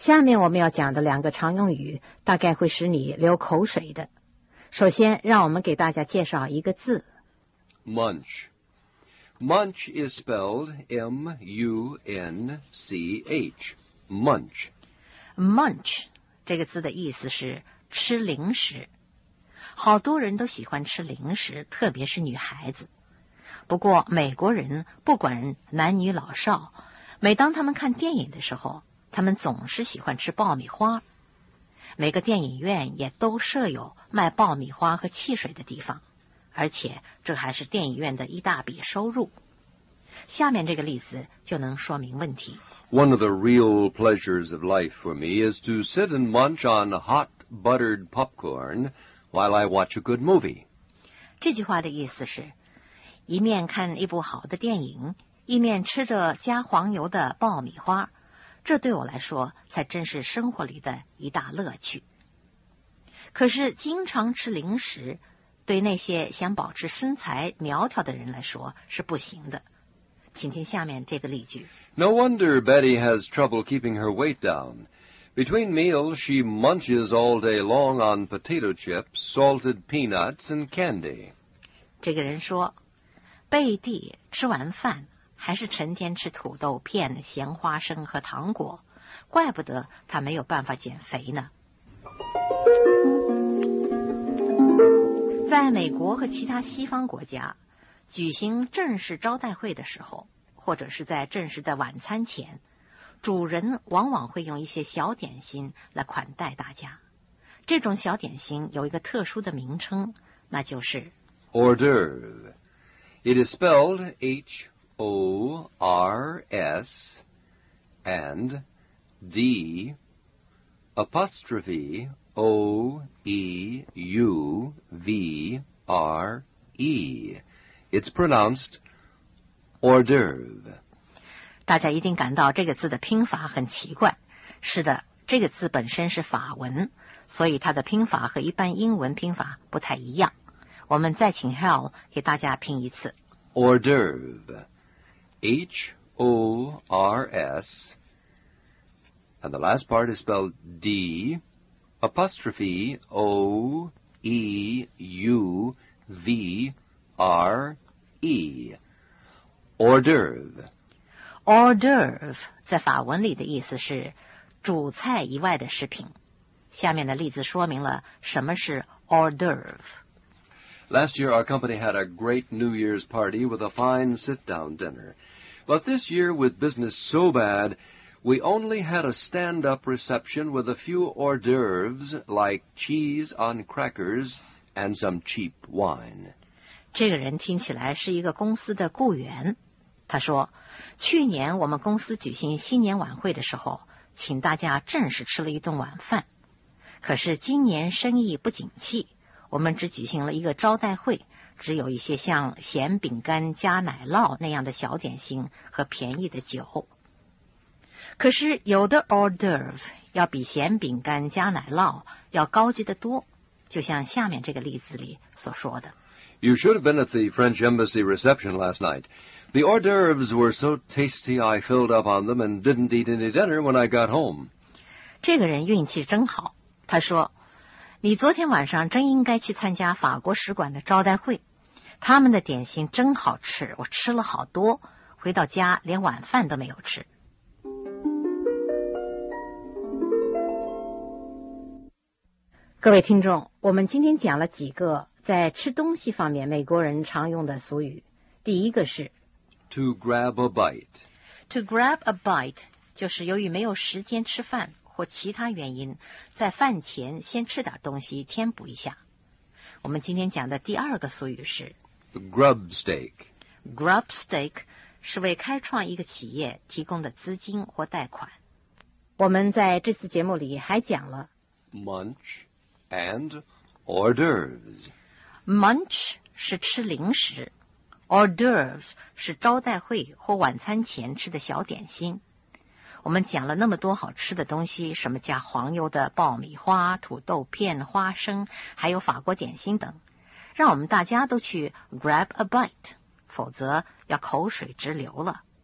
下面我们要讲的两个常用语大概会使你流口水的。首先，让我们给大家介绍一个字。 Munch. Munch is spelled M-U-N-C-H. Munch. Munch 这个字的意思是吃零食。好多人都喜欢吃零食，特别是女孩子。不过美国人不管男女老少，每当他们看电影的时候，他们总是喜欢吃爆米花。每个电影院也都设有卖爆米花和汽水的地方，而且这还是电影院的一大笔收入。下面这个例子就能说明问题。 One of the real pleasures of life for me is to sit and munch on hot buttered popcorn while I watch a good movie. 这句话的意思是，一面看一部好的电影，一面吃着加黄油的爆米花，这对我来说才真是生活里的一大乐趣。可是经常吃零食，对那些想保持身材苗条的人来说是不行的。请听下面这个例句。 No wonder Betty has trouble keeping her weight down. Between meals, she munches all day long on potato chips, salted peanuts, and candy. 这个人说，贝蒂吃完饭还是成天吃土豆片、咸花生和糖果，怪不得她没有办法减肥呢。在美国和其他西方国家，举行正式招待会的时候，或者是在正式的晚餐前，主人往往会用一些小点心来款待大家。这种小点心有一个特殊的名称，那就是 hors d'oeuvre. It is spelled H-O-R-S and D'-O-E-U-V-R-E. It's pronounced hors d'oeuvre. 大家一定感到这个字的拼法很奇怪。是的，这个字本身是法文，所以它的拼法和一般英文拼法不太一样。我们再请 Hal 给大家拼一次。 Hors d'oeuvre. H-O-R-S. And the last part is spelled D'-O-E-U-V-R-E. Hors d'oeuvre. Hors d'oeuvre 在法文里的意思是主菜以外的食品。下面的例子说明了什么是 hors d'oeuvre。 Last year, our company had a great New Year's party with a fine sit-down dinner. But this year, with business so bad, we only had a stand-up reception with a few hors d'oeuvres like cheese on crackers and some cheap wine. 这个人听起来是一个公司的雇员。他说，去年我们公司举行新年晚会的时候，请大家正式吃了一顿晚饭。可是今年生意不景气，我们只举行了一个招待会，只有一些像咸饼干加奶酪那样的小点心和便宜的酒。可是有的 hors d'oeuvre 要比咸饼干加奶酪要高级得多，就像下面这个例子里所说的。 You should have been at the French Embassy reception last night. The hors d'oeuvres were so tasty I filled up on them and didn't eat any dinner when I got home. 这个人运气真好，他说，你昨天晚上真应该去参加法国使馆的招待会，他们的点心真好吃，我吃了好多，回到家连晚饭都没有吃。各位听众，我们今天讲了几个在吃东西方面美国人常用的俗语。第一个是 To grab a bite. To grab a bite 就是由于没有时间吃饭或其他原因，在饭前先吃点东西填补一下。我们今天讲的第二个俗语是 Grub steak. Grub steak 是为开创一个企业提供的资金或贷款。我们在这次节目里还讲了 Munch and hors d'oeuvres. Munch 是吃零食， hors d'oeuvres 是招待会或晚餐前吃的小点心。我们讲了那么多好吃的东西，什么加黄油的爆米花、土豆片、花生，还有法国点心等，让我们大家都去 grab a bite， 否则要口水直流了。